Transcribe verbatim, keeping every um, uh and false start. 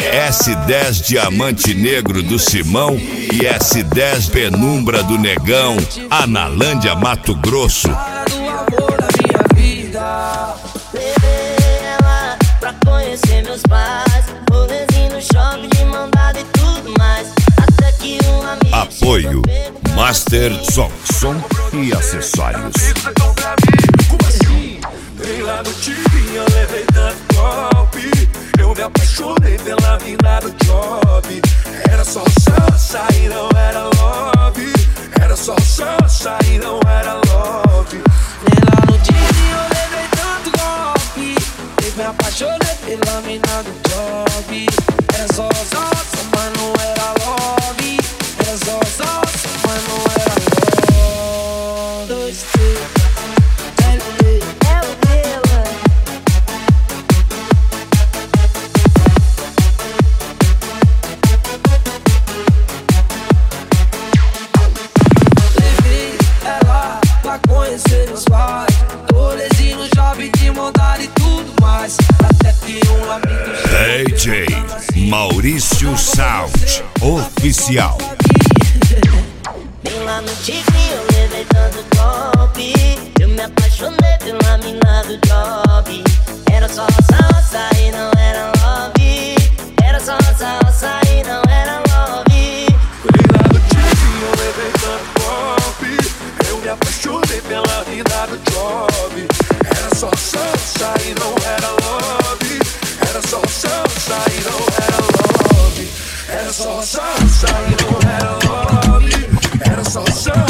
S dez Diamante Negro do Simão e S dez Penumbra do Negão, Analândia, Mato Grosso. Do amor da minha vida. Levei ela pra conhecer meus pais. Rolezinho no shopping de mão dada e tudo mais. Até que um amigo. Apoio Master Som, som e acessórios. Como assim? Vem lá no time, eu levei tanto golpe. Eu me apaixonei pela mina do job. Era só salsa e não era love. Era só salsa e não era love. Vem lá no time, eu levei tanto golpe. Eu me apaixonei pela mina do job. Era só salsa, mas não era love. Era só salsa, mas não era love. Dois, três. Conhecer meus pais, rolezinho no shopping de montar e tudo mais. Até que um amigo D J Maurício Sound Oficial. Bem lá no tigre eu levei tanto golpe. Eu me apaixonei pela mina do job. Era só salsa e não era love. Era só salsa e não era love. Vem lá no time, eu levei tanto golpe. Eu me apaixonei pela mina do job. Era só salsa e não era love. Era só salsa e não era love. Era só salsa e não era love. Era só salsa.